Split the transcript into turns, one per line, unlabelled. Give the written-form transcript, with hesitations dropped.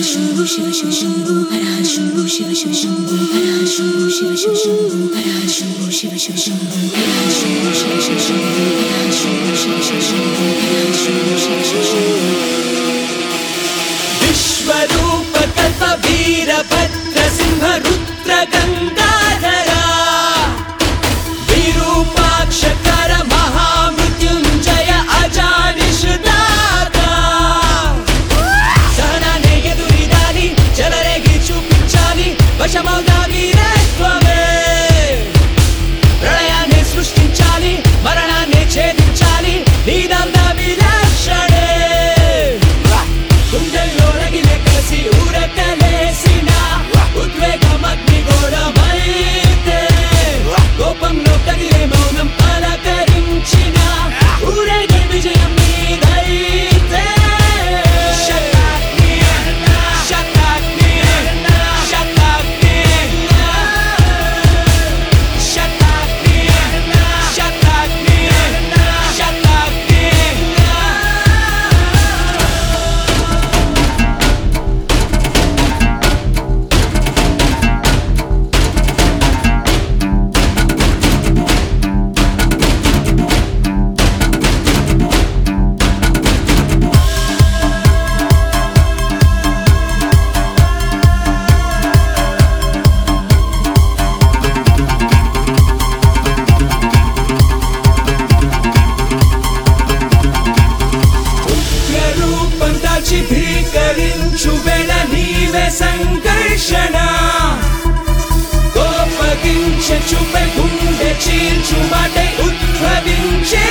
విశ్వరూప కల్ప వీరభద్ర సింహ రుద్ర గంగాధరా విరూపాక్షకర మహామృత్యుంజయ అజానిషుదాత సహనాన్ని ఎదురిదాని చెలరేగి చూపించాలి వశమౌదా వీరత్వమే ప్రళయాన్ని సృష్టించాలి మరణాన్ని ఛేదించాలి నీదంద విలక్షణే గుండెల్లో రగిలే కలిసి ఊరకలేసిన ఉద్వేగమగ్ని ఘోరమైతే కోపంలో కదిలే మౌనం పలకరించిన ఊరేగే విజయం మీదైతే శతాగ్ని శతాగ్ని శతాగ్ని శతాగ్ని శతాగ్ని శతాగ్ని రూపం దాల్చి భీకరించు వేళ నీవే సంఘర్షణ కోపగించే చూపే గుండె చీల్చు మాటే ఉద్భవించే